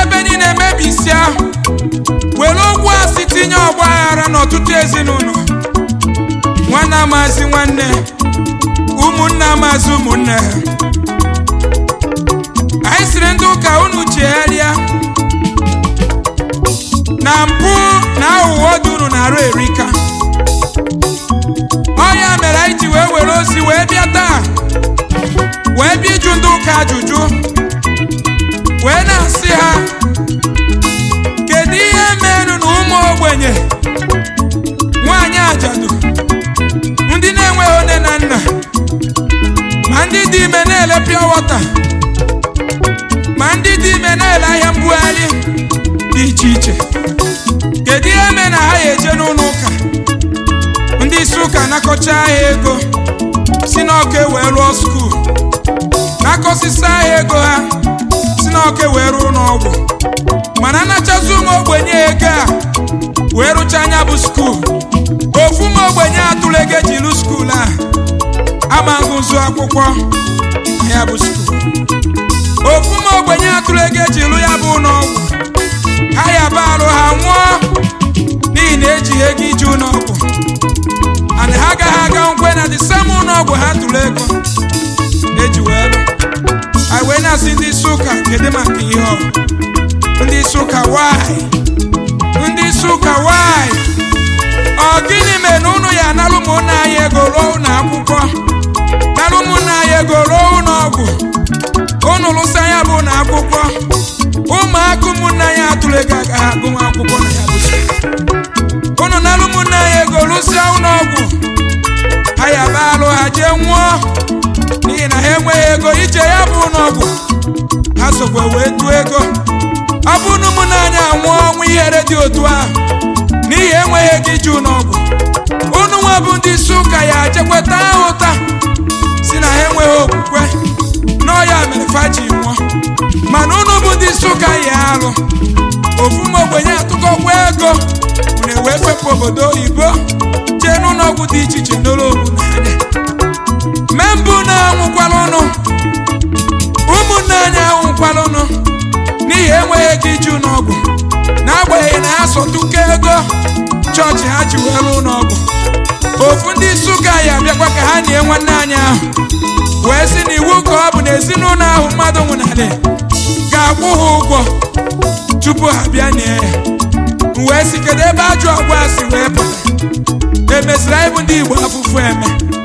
ebe niile mebisia were okwu asị tinye ọgba aghara n'ọtụtụ ezinụlọ nwanne amazi nwanne ụmụnne amazi ụmụnne anyị siri ndị ụka unu chegharịa na mpụ na aghụghọ dị unu na-arụ erika ọ ya mere anyị ji were ozi wee bịa taa wee bịa ịjụ ndị ụka ajụjụ wee na-asị ha kedu ihe merụ na ụmụ ogbenye nwaanyị ajadu ndị na-enweghị nne na nna ma ndị dị ime na-ele pure water ma ndị dị ime na-ele ahịa mbugharị dị iche iche kedu ihe mere na ha eje n'ụlọ ụka ndị isi ụka nakọcha ha ego si n'ọka wee rụọ skuul nakọsịsa ha ego ha si n'ọka wee rụọ n'ọgwụ mana anachazi ụmụ ogbenye ego a wee rụcha anya bụ skuul ofu ụmụ ogbenye atụrụ ego eji rụ skuul a ama ngụzụ akwụkwọ ya bụ skuul ofu ụmụ ogbenye atụrụ ego eji rụ ya bụ n'ọgwụ ha ya barụ ha nwụọ n'ihi na ejighị ego iji ụlọọgwụ and ha agaghị aga nkwe na disem ụlọọgwụ ha tụrụ ego eji wee rụ anyị wee na-asị ndị isi ụka kedu maka ihe ọ ndị isi ụka why ndị isi ụka why ọ gịnị mere na unu ya analụ ụmụnne anyị ego ruo ụlọ akwụkwọ nalụ ụmụnne anyị ego ruo ụlọọgwụ unu lụsị anya bụ ụlọ akwụkwọ ụmụaka ụmụnne anyị atụrụ ego agaghị agụnwa akwụkwọ na ya bụ unu nalụ ụmụnne anyị ego lụsịa ụlọọgwụ ha ya baalụ ha jee nwụọ n'ihi na ha enweghị ego ije ya bụ ụlọọgwụ ha sokwa wee duo ego ọ bụ na ụmụnne anyị anwụọ ọnwụ ihere dị otu ahụ n'ihi enweghị ego ije ụlọọgwụ unu nwa bụ ndị isi ụka ya jekweta ụta si na ha enweghị okwukwe n'ọya mere faji nwụọ mana unu bụ ndị isi ụka ya alụ ofu m ogbenye atụkọkwa ego unu ewee fepụ obodo oyibo jee n'ụlọọgwụ dị iche iche n'ụlọ ogbunanya mee mbụ na-anwụkwala ụnụ ụmụnne anyị anwụkwala ụnụ n'ihi enweghị ego iji ụlọọgwụ n'agbanyeghị na ha sọtụkọ ego chọọchị ha ji wee rụọ ụlọọgwụ ofu ndị isi ụka ya abịakwa ka ha nie nwanne anyị ahụ wee sị na iwu ka ọ bụ na ezinụlọ ahụ mmadụ nwụnarị ga-akwụ ha ụgwọ tupu ha bịa nie ya wee sị kedu ebe ajọ ọgwa si wee pụta emeziri anyị bụ ndị Igbo afụfụ eme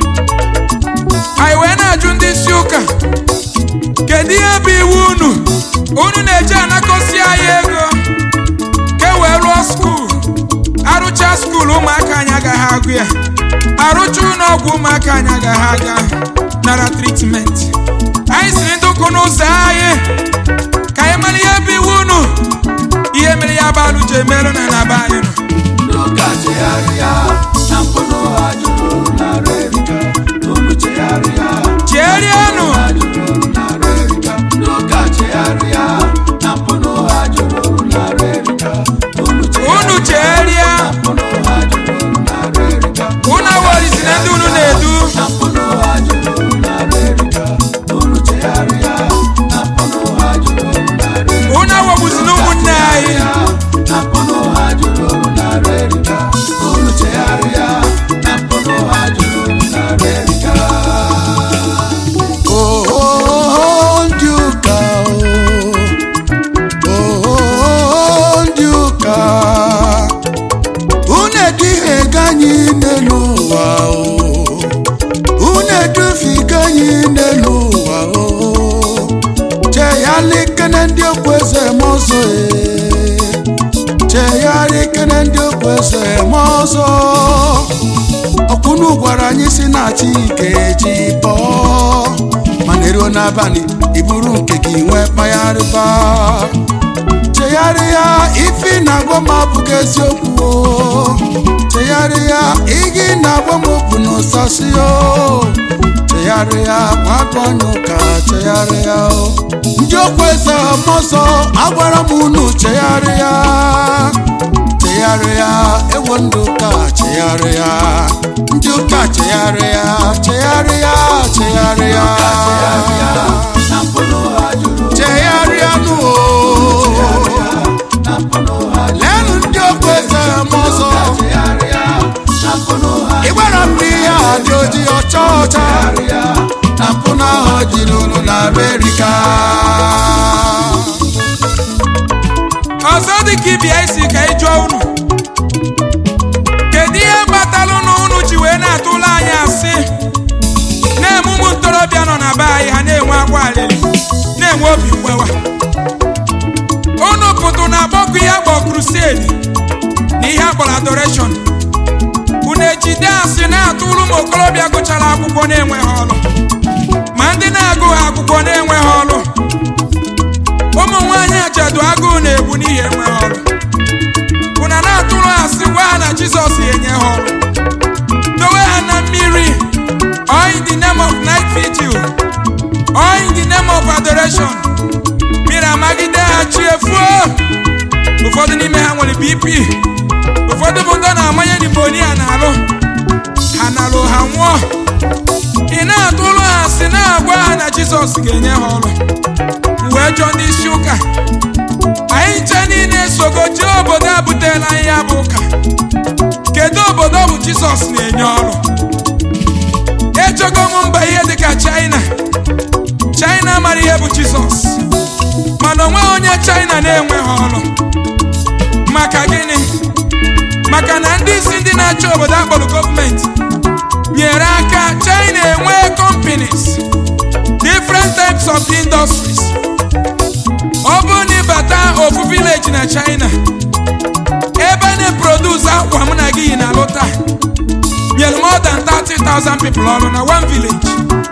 anyị wee na-ajụ ndị isi ụka kedu ihe bụ iwu unu na-eji anakọsi anyị ego ka e wee rụọ skuul arụcha skuul ụmụaka anyị agaghị agụ ya arụcha ụlọọgwụ ụmụaka anyị agaghị aga nara tritment anyị siri ndị ụkwụ n'ụzọ anyị ka anyị mara ihe bụ iwu ihe mere ya bụ alụ ji emerụ na be anyị cherianụ unu cheria unu awọrizi na ndị unu na-edu unu awọgbuzi na ụmụnne anyị ọkwụnụ gwara anyị si na Chike ji bọọ mana eruo n'abalị iburu nke gị nwee kpagharịba chegharịa ife na-agwa m abụghị eziokwu chegharịa igi na-agwa m okwu n'ụsasị chegharịa gbakọ onye ụka chegharịa ndị okwu eze ọmọsọ agwara m unu chegharịa ewo ndị ụka chegharịa ndị ụka chegharịa chegharịa nụ ọzọ dị ka ibia isi ka ị jụọ unu kedu ihe kpatalụ na unu ji wee na-atụla anyị asị na-eme ụmụ ntorobịa nọ na be anyị ha na-enwe akwa alili na-enwe obi mgbewa unu pụtụ na agbọkụ ihe akpọ crusade na ihe akpọrọ adoration unu ejide asị na-atụrụ ụmụ okorobịa gụchara akwụkwọ na-enweghị ọrụ ma ndị na-agụghị akwụkwọ na-enweghị ọrụ ụmụ nwaanyị achedu agụụ na-egbu n'ihi enweghị ọrụ unu na-atụrụ asị gwa ha na Jizọs enye ha ọrụ dowe ha na mmiri or in the name of night vigil or in the name of adoration mmiri amagide ha chiefuo ụfọdụ n'ime ha nwere BP ụfọdụ bụ ndị na-amanye pneumonia na-alụ ha nalụ ha nwụọ ị na-atụrụ ha asị na-agwa ha na Jizọs ga-enye ha ọrụ wee jụọ ndị isi ụka anyị nche niile sogoji obodo abutela anyị ya bụ ụka kedu obodo bụ Jizọs na-enye ọrụ ejogo m mba ihe dịka China mara ihe bụ Jizọs mana onweghị onye China na-enweghị ọrụ maka gịnị maka na ndị isi ndị na-achị obodo akpọrọ gọọmenti nyere aka China enwee companies different types of industries ọ bụrụ na ịbata ofu village na China ebe a na-eproduce akwa mụ na gị na lụta nyere more than 30,000 people ọrụ na one village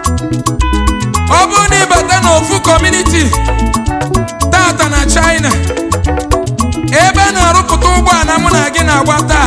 ọ bụrụ na ịbata na ofu community tata na China ebe a na-arụpụta ụgbọala mụ na gị na-agba taa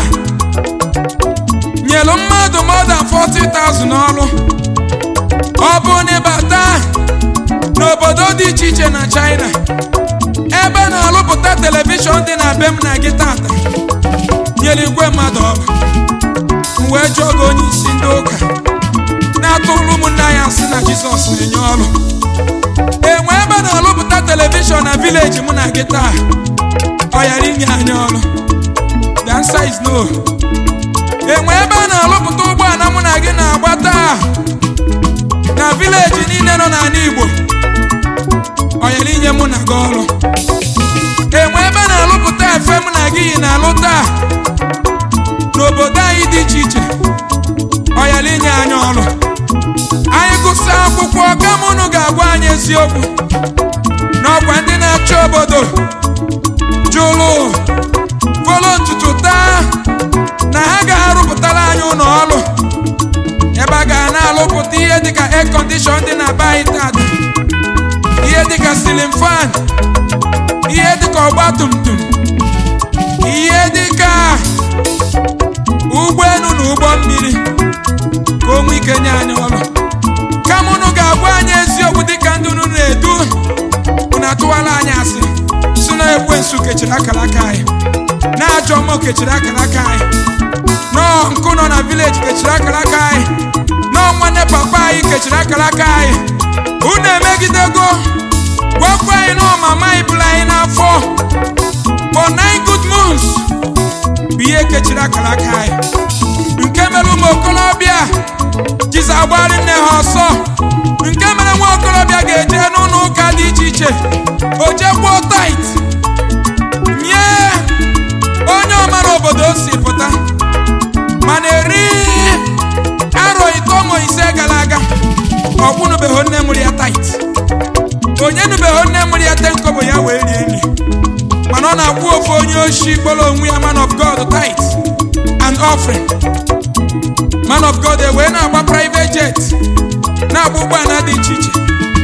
nyere mmadụ more than 40,000 ọrụ ọ bụrụ na ịbata n'obodo dị iche iche na China ebe a na-arụpụta telivishọn dị na be m na gị tata nyere igwe mmadụ ọrụ wee jụọ gị onye isi ndị ụka na-atụrụ ụmụnne anyị asị na Jizọs na-enye ọrụ enwe ebe a na-arụpụta telivishọn na vileji mụ na gị taa ọ ghara inye anyị ọrụ? The answer is no. Enwe ebe a na-arụpụta ụgbọala mụ na gị na-agba taa na vileji niile nọ n'ala Igbo ọ ghara inye mụ na gị ọrụ? Enwe ebe a na-arụpụta efe mụ na gị yi na-alụ taa n'obodo anyị dị iche iche ọ ghara inye anyị ọrụ? Anyị gụsịa akwụkwọ kama unu ga-agwa anyị eziokwu n'ọkwa ndị na-achị obodo jụrụ folo ntutu taa na ha ga-arụpụtara anyị ụlọ ọrụ ebe a ga na-arụpụta ihe dịka air condition dị na be anyị tata, ihe dịka ceiling fan, ihe dịka ọgbatumtum, ihe dịka ụgbọelu na ụgbọ mmiri ka o nwee ike nye anyị ọrụ. Kama unu ga-agwa anyị eziokwu dịka ndị unu na-edu unu atụwala anyị asị si na ekwensu kechiri akara aka anyị, na ajọ mmụọ kechiri akara aka anyị, nọọ nkụ nọ na vileji kechiri akara aka anyị, nọọ nwanne papa anyị kechiri akara aka anyị. Unu emegidego gwakwa anyị na ọmama anyị bụrụ anyị n'afọ for 9 good months bụ ihe kechiri akara aka anyị, nke mere ụmụ okorobịa jizi agbara nne ha ọsọ, nke mere nwa okorobịa ga-eje n'ụlọ ụka dị iche iche o jekwuo tait nye onye ọmara obodo o si pụta, mana eri arọ 5 gara aga ọkwụnụbeghị nne mụrụ ya tait, onye nụbeghị nne mụrụ ya 10 kobo ya wee rie nri, mana ọ na-akwụ ofu onye oshi kpọrọ onwe ya man of God tait and offering. Man of God wee na-agba private jet na-agba ụgbọala dị iche iche.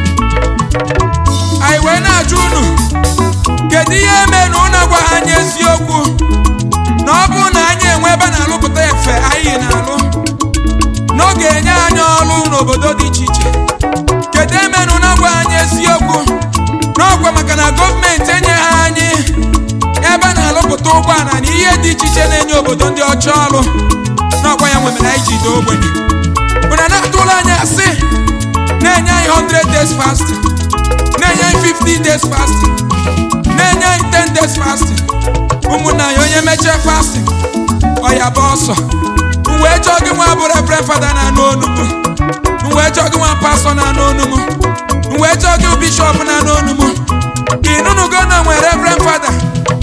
Anyị wee na-ajụ unu kedu ihe mere na unu agwaghị anyị eziokwu na ọ bụrụ na anyị enwe ebe na-alụpụta efe anyị na-alụ n'oge enye anyị ọrụ n'obodo dị iche iche? Kedu eme na unu agwaghị anyị eziokwu n'ọkwa maka na gọọmenti enyeghị anyị ebe na-alụpụta ụgbọala na ihe dị iche iche na-enye obodo ndị ọcha ọrụ, n'ọkwa ya nwemere anyị ji doo ogbenye? Unu na-atụla anyị asị na-enye anyị 100 days fasting, na-enye anyị 50 days fasting, na-enye anyị 10 days fasting. Ụmụnna ya onye mechie fasting ọ ya bụ ọsọ. Wee chọọ gị nwa bụ reverend fada na-anụ onu m, wee chọọ gị nwa pastọ na-anụ onu m, wee chọọ gị bishọp na-anụ onu m. Ịnụnụgo na nwe reverend fada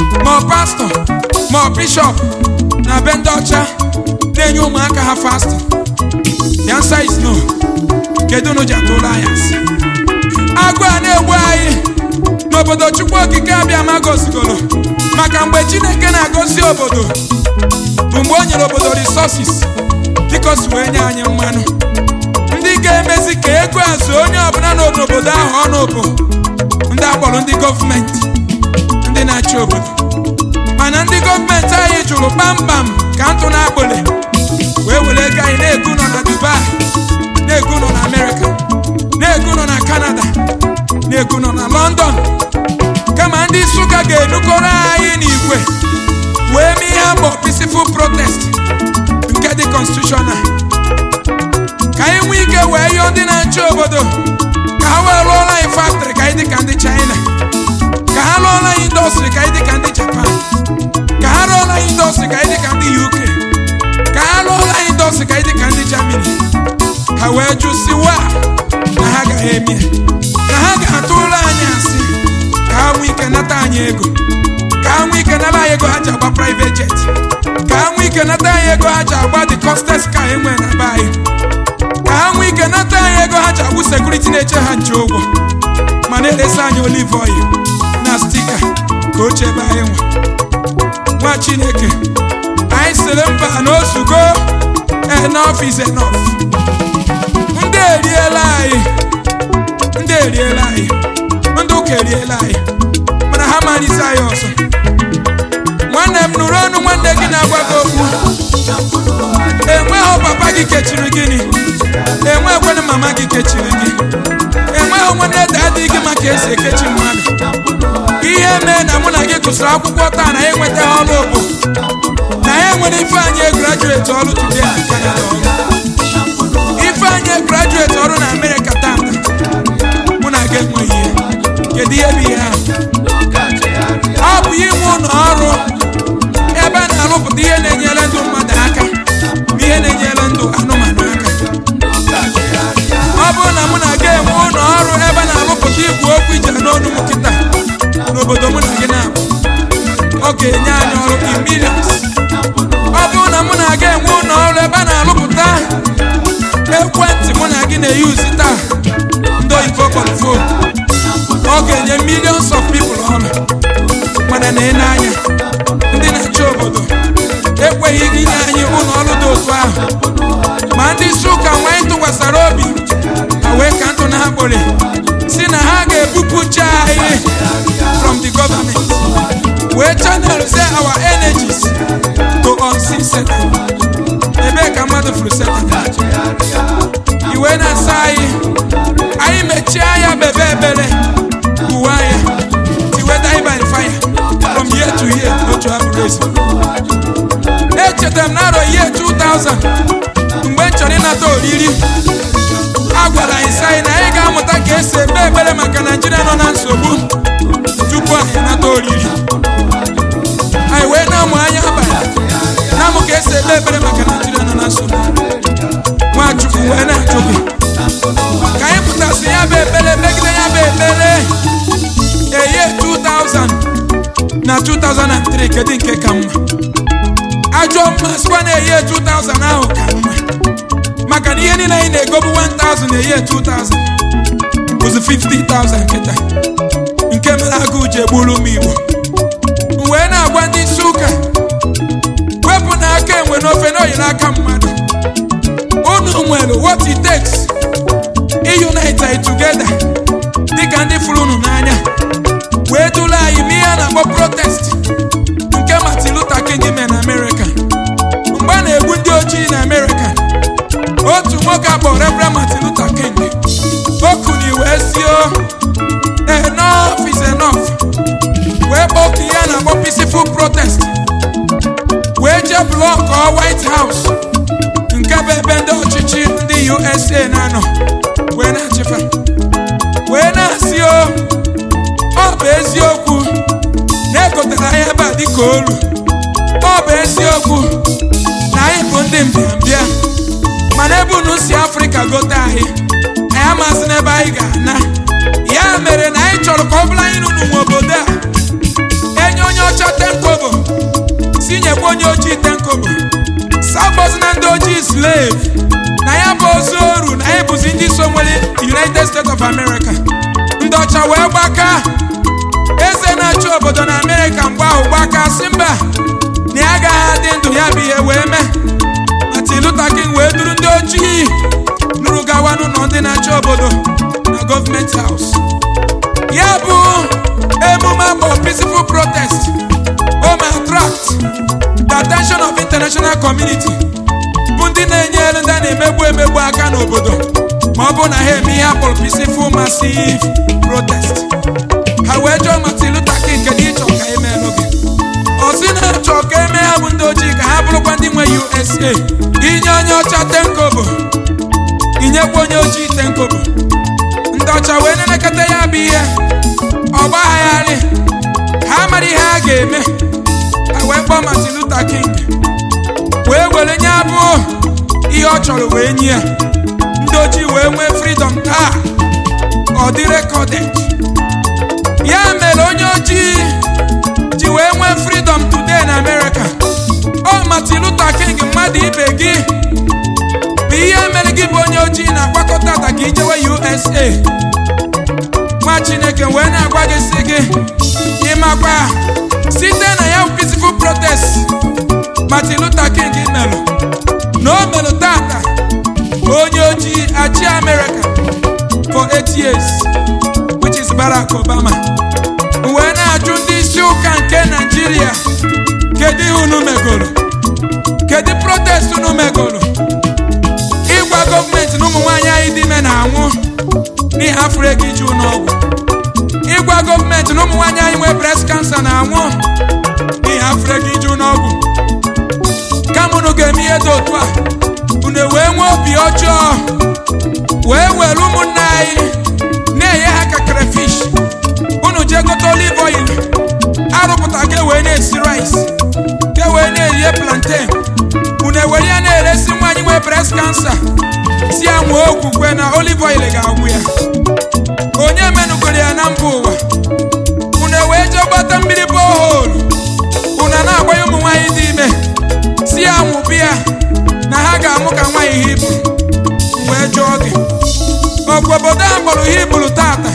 pastọ ma ọ bishọp na be ndị ọcha na-enye ụmụaka ha fasting? The answer is no. Kedu unu ji atụrụ anyị asị? Agụ a na-egbu anyị n'obodo Chukwu okike abịa ma gozigolo, maka mgbe Chineke na-agozi obodo bụ mgbe o nyere obodo resources dịka o si wee nye anyị mmanụ ndị ga-emezi ka ego azụ onye ọbụla n'obodo ahụ ọnụ bụ ndị akpọrọ ndị gọọmenti, ndị na-achị obodo. Mana ndị gọọmenti anyị jụrụ kpamkpam ka ntụ na-akpọle wee were ego anyị na-egu nọ na Dubai, na-egu nọ na America, na-egu nọ na Canada, na-egu nọ na London, kama ndị Nsụka ga-enukọrọ anyị n'igwe wee mee ihe bụ peaceful protest nke dị constitutional, ka anyị nwee ike wee yọọ ndị na-achị obodo ka ha wee rụọla anyị factory ka anyị dị ka ndị China, ka ha rụọla anyị industry ka anyị dị ka ndị Japan, ka ha rụọla anyị industry ka anyị dị ka ndị UK, ka ha rụọla anyị industry ka anyị dị ka ndị Germany. Ha wee jụsịwa na ha gaghị eme, na ha ga-atụrụ anyị asị ka ha nwee ike nata anyị ego, ka ha nwee ike nara anyị ego ha ji agba private jet, ka ha nwee ike nata anyị ego ha ji agba the costest car enwe na be anyị, ka ha nwee ike nata anyị ego ha ji agwụ sekuriti na-eche ha nche ụgwọ, ma na-eresi anyị olive oil na stika ka o chebe anyị nwa Chineke. Anyị sịrị mba na ozugo, enough is enough. Ndị eriela anyị, ndị ụka eriela anyị, mana ha malite anyị ọzọ. Nwanne m nụrụ ọnụ nwanne gị na-agwa gị okwu. Enweghị papa gị kechiri gịnị, enweghịkwana mama gị kechiri gị, enweghị nwanne dadị gị maka esi ekechi mmadụ. Ihe mee na mụ na gị gụsịrị akwụkwọ taa na enweta ọrụ bụ na ya nwere Ifeanyị graduate ọrụ today na Canada ọrụ, Ifeanyị graduate ọrụ na America taa, mụ na gị enweghị ihe. Kedu ihe bụ ihe ahụ? Ọ bụ inwe ụlọ ọrụ ebe a na-arụpụta ihe na-enyere ndụ mmadụ aka ma ihe na-enyere ndụ anụmanụ aka. Ọ bụrụ na mụ na gị enwe ụlọ ọrụ ebe a na-arụpụta igwe okwu ije n'onu m kịta n'obodo mụ na gị na-abụ, ọ ga-enye anyị ọrụ in millions. Ọ bụrụ na mụ na gị enwe ụlọ ọrụ ebe a na-arụpụta ekwentị mụ na gị na-eyuzi taa, ndị oyibo kpọrọ phone, ọ ga-enye millions of people ọrụ. Mana na-ene anya ndị na-achị obodo ekweghị gị nye anyị ụlọ ọrụ dị otu ahụ, ma ndị isi ụka nwa anyị tụkwasara obi ha wee ka ntụ na-akpọrị si na ha ga-ebupụcha anyị from the government wee channel say our energies to unseen Satan. Ebe ka mmadụ furu Satan iwe na-asa anyị mechie anya bebe ebere uwe anya tiwe die by fire from year to year. Otu abụrụ ezi. Echetara m n'arọ year 2000 mgbe m chọrọ ịnata oriri, a gwara anyị sị anyị na anyị ga-amụta ka esi ekpe ekpere maka Naịjirịa nọ na nsogbu tupu anyị nata oriri. Anyị wee na-amụ anya abalị na-amụ ka esi ekpe ekpere maka Naịjirịa nọ na nsogbu. Nwachukwu wee na-ajụ gị ka anyị pụtasị ya bụ ekpere megide ya bụ ekpere eye 2000 na 2003 kedu nke ka mma? Ajọ mma sikwa na eye 2000 ahụ ka mma, maka na ihe niile anyị na-egobu 1000 eye 2000 bụzi 50,000 kịta, nke mere agụụ ji egburu ụmụ Igbo. Wee na-agwa ndị isi ụka wepụ n'aka enwe n'ofe na oyiri aka mmadụ. Unu nwere what it takes unite together dịka ndị fụrụ unu n'anya wee duru anyị mee ya na-akpọ protest nke Martin Luther King mee na America. Mgbe a na-egbu ndị ojii na America, otu nwoke akpọrọ Reverend Martin Luther King okuni wee sio enough is enough, wee kpọọ ya na-akpọ peaceful protest, wee jee blọkọ White House nke bụ ebe ndị ọchịchị ndị USA na-anọ wee na-achịfa, wee na-asị ọ bụ eziokwu na egotere anyị ebe a dịka olu, ọ bụ eziokwu na anyị bụ ndị mbịambịa, mana ebe unu si Afrịka gote anyị amasị n'ebe anyị ga-ana. Ya mere na anyị chọrọ ka ọ bụla anyị nụ nwe obodo a enye onye ọcha 10 kobo nyekwa onye ojii 10 kobo sabọzi na ndị ojii slave na ya bụ ozu oru na ya bụzi ndị so nwere United States of America. Ndị ọcha wee gbaka eze na-achị obodo na America mgbe ahụ gbaka sị mba na ya agaghị adị ndụ ya bụ ihe wee mee. Martin Luther King wee duru ndị ojii nụrụ gawa n'ụlọ ndị na-achị obodo na gọọmenti haus. Ya bụ emume akpọ peaceful protest o ma attract the attention of international community bụ ndị na-enyere ndị na-emegbu aka n'obodo ma ọ bụ na ha eme ihe akpọrọ peaceful massive protest. Ha wee jụọ Martin Luther King kedu ịchọ ka emee n'oge ọ sị na achọ ka emee ha bụ ndị ojii ka ha bụrụkwa ndị nwe USA. Inye onye ọcha 10 kobo inyekwa onye ojii 10 kobo. Ndị ọcha wee na-elekọta ya bụ ihe ọgbagharị ha mara ihe a ga-eme. Ha wee kpọọ Martin Luther King wee were nye abụọ ihe ọ chọrọ wee nye ya. Ndị ojii wee nwee freedom taa ọ dị recorded. Ya mere onye ojii ji wee nwee freedom today na America. Ọ Martin Luther King mmadụ ibe gị bụ ihe mere gị bụ onye ojii na-agbakọta ata ka ijewe USA. Nwa Chineke wee na-agwa gị sị gị ịmakwa site na ya peaceful protest Martin Luther King melụ na o melụ tata onye ojii achị America for 8 years which is Barack Obama. Wee na-ajụ ndị isi ụka nke Nigeria kedu ihe unu megoro, kedu protest unu megoro ịgwa gọọmenti na ụmụ nwaanyị anyị dị ime na-anwụ n'ihi afọ ego iji ụlọọgwụ, ịgwa gọọmenti na ụmụ nwaanyị anyị nwee breast cancer na-anwụ n'ihi afọ ego iji ụlọọgwụ. Kama unu ga-eme ihe dị otu a unu wee nwee obi ọjọọ wee were ụmụnne anyị na-enye ha ka crayfish. Unu jee gote olive oil arụpụta ka wee na-esi rice ka wee na-eye plantain. Unu ewere ya na-eresi nwaanyị nwee breast cancer si ya nwee okwukwe na olive oil ga-agwụ ya. Onye menugoro ya na mba ụwa. Unu ewee jee gbata mmiri borehole unu na-agbanye ụmụ nwaanyị dị ime si ya nwụbụ ya na ha ga-amụ ka nwaanyị Hibru. Wee jụọ gị ọgwụ obodo a kpọrọ Hibru tata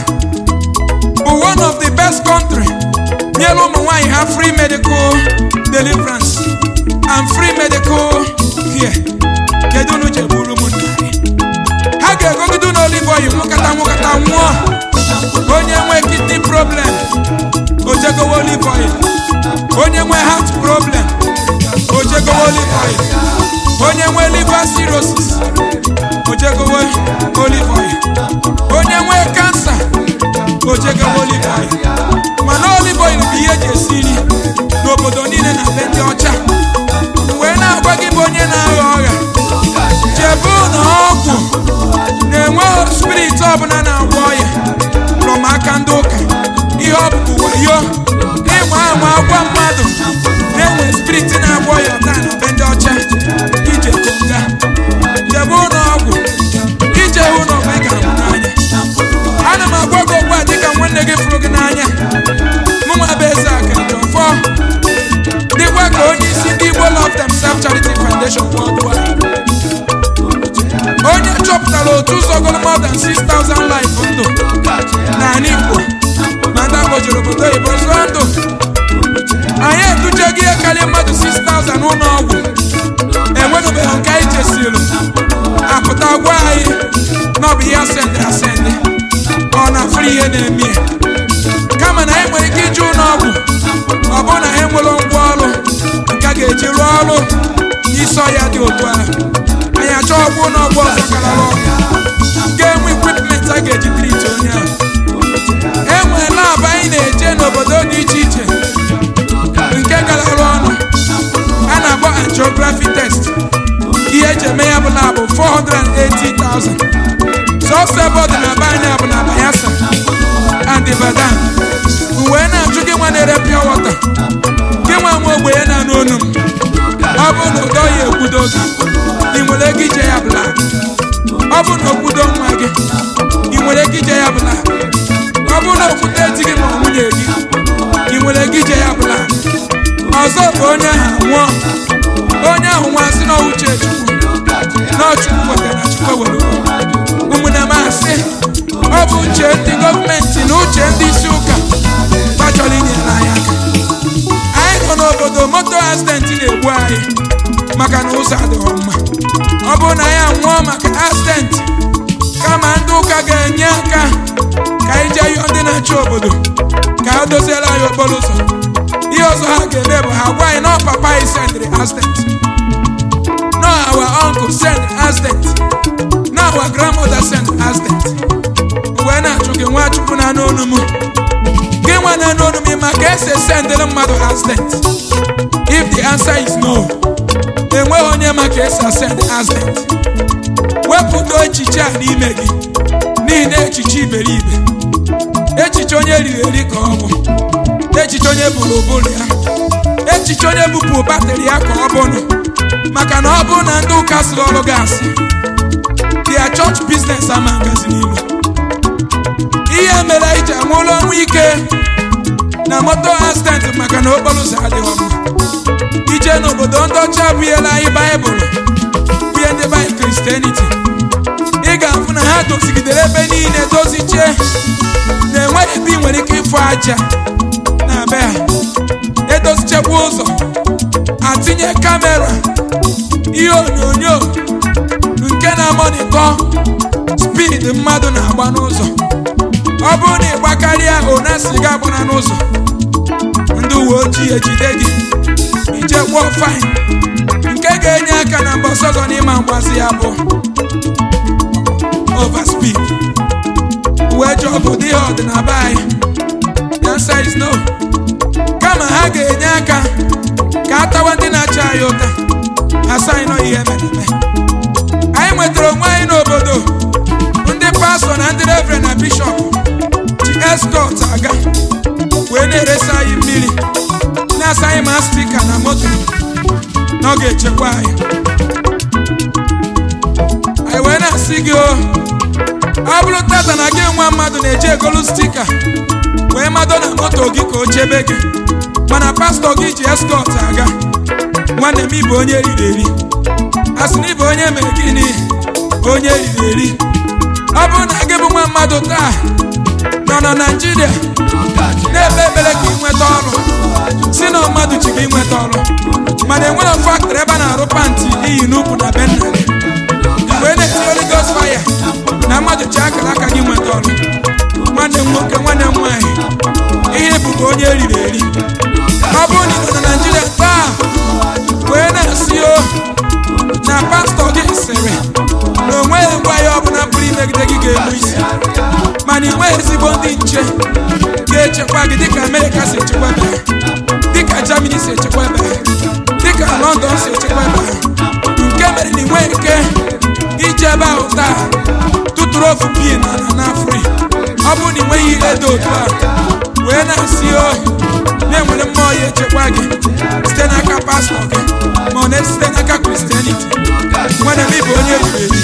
bụ one of the best country nyere ụmụ nwaanyị ha free medical deliverance and free medical care. Kedu unu je buru ụmụnne anyị? Ha ga-egogide n'olive oil nwụkata nwụọ. Onye nwe kidney problem ojegowe olive oil. Onye nwe heart problem ojegowe olive oil. Onye nwe liver cirrhosis ojegowe olive oil. Onye nwe cancer ojegowe olive oil. Mana olive oil bụ ihe eji esi nri n'obodo niile na be ndị ọcha. Wee na-agwa gị bụ onye na-agha ọgha chebe na ọgwụ na-enwe spirit ọbụla na-agwọ ọya from aka ndị ụka. Ihe ọ bụ wayo ịgba ama agwa mmadụ na-enwe spirit na-agwọ ọya taa na be ndị ọcha. Ije konga chebe ụlọ ọgwụ ije hụ na ọgwụ ị ga-ahụ n'anya. Ana m agwa gị okwu a dịka nwanne gị fụrụ gị n'anya. Mụnwa bụ eze Akandụọfọ dịkwa ka onye isi ndị Igbo Love Themselves Charity Foundation Worldwide. Onye chọpụtara otu ụzọ goro more than 6,000 life ndụ n'ala Igbo ma ndị akpọjiri obodo oyibo zụọ ndụ. Anyị edujego ihe karịa mmadụ 6,000 n'ụlọ ọgwụ. Enwenubeghị nke anyị chesilu apụta gwa anyị na ọ bụ ihe asendị ọ na-afụrụ ihe na-eme. Kama na anyị nwere ike iji ụlọ ọgwụ ọ bụrụ na ha nwere ngwa ọrụ nke a ga-eji rụọ ọrụ n'isi ọya dị otu ahụ. Anyị achọghịkwa ụlọ ọgwụ ọzọ karara ọgwụ ga-enwe equipment a ga-eji treat onye ahụ. E nwere lab anyị na-eje n'obodo dị iche iche nke garara ọnụ a na-akpọ angiography test. Ihe eji eme ya bụ labụ 480,000. Sọsọ ebe ọ dị na be anyị bụ na Bayelsa and Ibadan. Wee na-ajụ gị nwa na-ere pure water gị nwa nwa ogbenye na-anụ onu m. Ọ bụ na ụdọ ya ekwudo gị ị nwere ego ije ya bụla. Ọ bụ na okwudo nwa gị ị nwere ego ije ya bụla. Ọ bụ na okwudo eti gị ma nwunye gị ị nwere ego ije ya bụla. Ọ ọzọ bụ onye ahụ nwụọ, onye ahụ nwa sị na uche Chukwu na Chukwu wetara Chukwu were ụmụnne m asị ọ bụ uche ndị gọọmenti na uche ndị isi ụka gbachọrọ inyere anyị aka. Anyị nọ n'obodo moto accident na-egbu anyị maka na ụzọ adịghị mma. Ọ bụrụ na ya nwụọ maka accident, kama ndị ụka ga-enye aka ka anyị jee yọọ ndị na-achị obodo ka ha doziere anyị okporo ụzọ. Ihe ọzọ ha ga-eme bụ ha gwa anyị na papa anyị sendịrị accident, no our uncle send accident, no our grandmother send accident. Wee na-achụ gị Nwachukwu na n'onu m, gị nwa na n'onu m maka esi sendịrị mmadụ accident. If the answer is no, enweghị onye maka esi send accident. Wepụta echiche a n'ime gị, n'ihi na echiche iberibe, echiche onye riri eri ka ọ bụ, echiche onye buru ụbụrụ ya, echiche onye bupụ batrị ya ka ọ bụnụ. Maka na ọ bụrụ na ndị ụka sịrị ọrụ gị asị, their church business ama ngazi n'ilu. Ihe mere anyị ji anwụrụ ọnwụ ike na moto accident maka na okporo ụzọ adịghị mma. Ije n'obodo ndị ọcha bụnyela anyị Baịbụl, bunye ndị be Kristianity, ị ga-afụ na ha dozigidere ebe niile dozichie, na-enweghị ebe ị nwere ike ịfụ aja na be ha. Edozichekwa ụzọ, atinye kamera, ihe onyonyo nke na-amonitọ spid mmadụ na-agba n'ụzọ. Ọ bụrụ na ịgba karịa ona siga agbana n'ụzọ, ndị uwe ojii ejide gị, ichekwa fine nke ga-enye aka na mbọ ọzọ n'ịma mgbazi ya bụ overspeed. Wee ji ọgụ dị ihe ọdịnaba anyị, the answer is no. Kama ha ga-enye aka ka atawa ndị na-achị anyị ụta, asa anyị nọ ihe mere eme. Anyị nwetara onwe anyị n'obodo, ndị pastọ na ndị reverend na bishọp ji escort aga wee na-eresa anyị mmiri, na-asa anyị ma spika na moto na ọ ga-echekwa anyị. Anyị wee na-asị gị ọ bụrụ tata na gị nwa mmadụ na-eji egolu stika wee mado na moto gị ka o chebe gị, mana pastọ gị ji escort aga, nwanne m ịbụ onye riri eri. Asị na ịbụ onye mere gịnị? Onye riri eri. Ọ bụrụ na gị bụ nwa mmadụ taa nọ na Naịjirịa na-ekpe ekpere ka ị nweta ọrụ, si na mmadụ ji gị nweta ọrụ, mana enwere faktọrị ebe a na-arụ pantị iyi n'ukwu na be nna gị, wee na-eti Holy Ghost fire na mmadụ ji akara aka gị nweta ọrụ. Nwanne m nwoke, nwanne m nwaanyị, ihe bụ ka onye riri eri. Ọ bụrụ na ị nọ na Naịjirịa taa wee na-asị o na pastọ gị sịrị na o nweghị ngwa ya ọbụla pụrụ imegide gị ga-egbu isi, mana ị nweghị ezigbo ndị nche ga-echekwa gị dịka Amerịka si echekwa ebe ha, dịka Germany si echekwa ebe ha, dịka London si echekwa ebe ha, nke mere na ị nweghị ike ije ebe ahụ taa tụtụrụ ofu pin na free. Ọ bụrụ na ị nweghị ihe dị otu a wee na-asị o na-enwere mmụọ ya echekwa gị site n'aka pastọ gị ma ọ na-esite n'aka Kristianity, nwanne m ịbụ onye riri eri.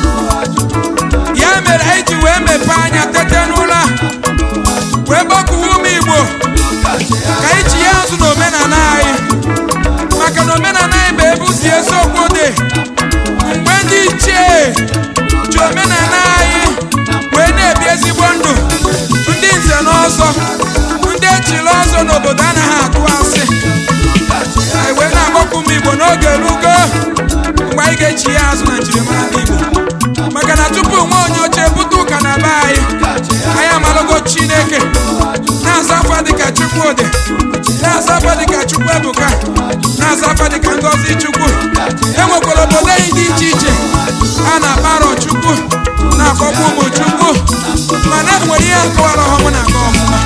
Ya mere anyị ji wee mepee anya tete n'ụlọ a wee gbakọwa ụmụ Igbo ka anyị ji ya azụ na omenala anyị, maka na omenala anyị bụ ebe uzi eziokwu dị. Mgbe ndị ichie ji omenala anyị wee na-ebi ezigbo ndụ, ndị nze na ọzọ, ndị echiri ọzọ n'obodo anaghị atụ asị. Anyị wee na-agbakọ ụmụ Igbo n'oge erugo mgbe anyị ga-echi ya azụ na njirimara Igbo, maka na tupu nwa onye oche bute ụka na be anyị, anyị amalogo Chineke, na-aza afa dịka Chukwudị, na-aza afa dịka Chukwuebuka, na-aza afa dịka Ngozi Chukwu. Enwekwara obodo anyị dị iche iche a na-akparọ Chukwu, na-akpọkwa ụmụ Chukwu, mana enwere ihe akọwara ọhụrụ na-aga ọmụma.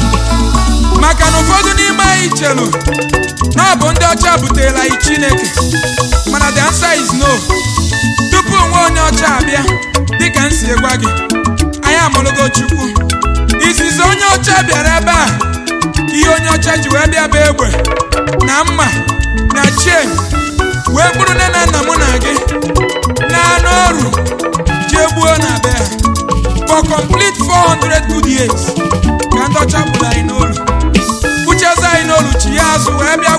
Maka na ụfọdụ n'ime anyị chelu na ọ bụ ndị ọcha butere anyị Chineke, mana the answer is no. Tupu nwa onye ọcha abịa, dịka m si gwa gị, anyị amụrụgo Chukwu. Izizi onye ọcha bịara ebe a, ihe onye ọcha ji wee bịa bụ egbe na mma na chain, wee bụrụ nne na nna mụ na gị na-anụ ọrụ jee gbuo na be ha. For complete 400 good years ka ndị ọcha kpụrụ anyị n'olu, kpuchezi anyị n'olu, chi ya azụ wee bịa gwa anyị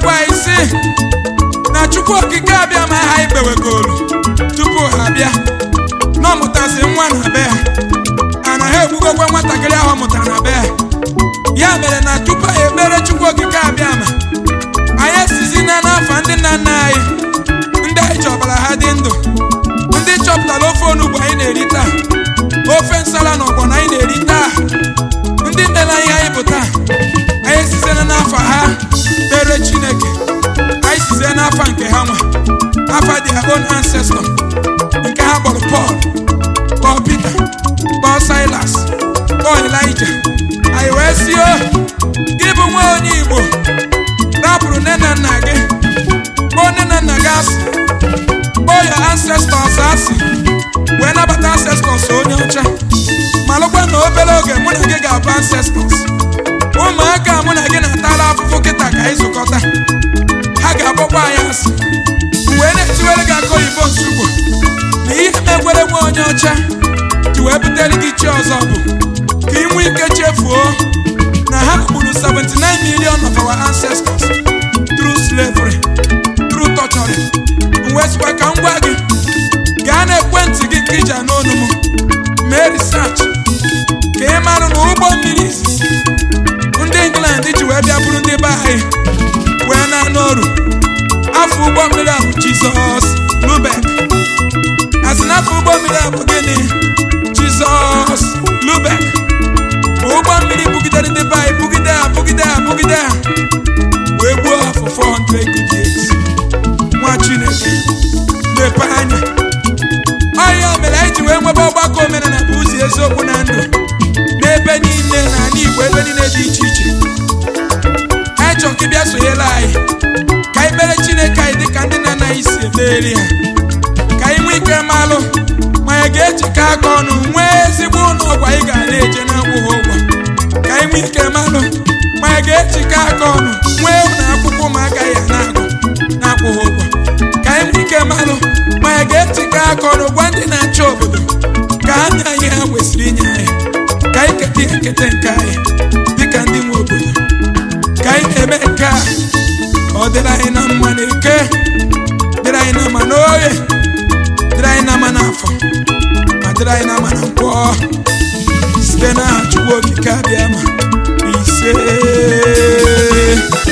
na-asị na Chukwu okike abịa ma ha ikpewegolu tupu ha bịa n'ọmụtasị nwa na be ha ana ha egbugokwa nwatakịrị ahụ mụtara na be ha. Ya mere na tupu anyị ekpere Chukwu okike abịa ma anyị esizina n'afa ndị nna nna anyị ndị anyị chọbara ha dị ndụ, ndị chọpụtara ofe onugbu anyị na-eri taa, ofe nsala na ọgbọnọ anyị na-eri taa, ndị mere ihe anyị bụ taa. Anyị esizina n'afa ha kpere Chineke, anyị sizie n'afa nke ha nwa, afa their own ancestor nke ha kpọrọ Paul, kpọọ Peter, kpọọ Silas, kpọọ Elijah. Anyị wee si gị bụ nwa onye Igbo rapụrụ nne na nna gị, kpọọ nne na nna gị asị, kpọọ your ancestors asị, wee nabata ancestors onye ọcha. Malụkwa na obere oge mụ na gị ga-abụ ancestors. Ụmụaka mụ na gị na-atara afụfụ kịta ka anyị zụkọta, ha ga-akpọkwa anyị asị, wee na-etiwere gị aka oyibo nsogbu na ihe megwere nwa onye ọcha ji wee butere gị chi ọzọ bụ ka ị nwee ike chefuo na ha gburu 79 million of our ancestors through slavery, through torturing. Wee sịkwa ka m gwa gị gaa na ekwentị gị ka iji anụ ọnụ m mee research ka ị marụ na ụgbọ mmiri izizi ndị England ji wee bịa bụrụ ndị be anyị wee na-anụ ọrụ. Afọ ụgbọ mmiri a bụ Jizọs Lubeck. Asị na afọ ụgbọ mmiri a bụ gịnị? Jizọs Lubeck. Ụgbọ mmiri bugidere ndị be anyị, bugide ha wee gbuo afọ 400 years. Nwa Chineke mepe anya. Ọya mere anyị ji wee nwebe ọgbakọ omenala bụ ụzọ eziokwu na ndụ n'ebe niile n'ala Igbo, ebe niile dị iche iche. Anyị chọrọ ka ị bịa sonyere anyị ka anyị kpere Chineke anyị dịka ndị nna nna anyị si ekpere ha, ka anyị nwee ike malụ ma anyị ga-ejikọ aka ọnụ nwee ezigbo ụlọ ọgwụ anyị ga na-eje na-akwụghị ụgwọ, ka anyị nwee ike malụ ma anyị ga-ejikọ aka ọnụ nwee ụlọ akwụkwọ ụmụaka ya na-agụ na-akwụghị ụgwọ, ka anyị nwee ike malụ ma anyị ga-ejikọ aka ọnụ gwa ndị na-achị obodo ka ha nye anyị ha kwesịrị inye anyị, ka anyị keta ihe nketa nke anyị dịka ndị nwe obodo. Ka anyị na-eme nke a ọ dịrị anyị na mma n'eke, dịrị anyị na mma n'oge, dịrị anyị na mma n'afọ, ma dịrị anyị na mma na nkwọ, site n'aha Chukwu okike abịa ma ise.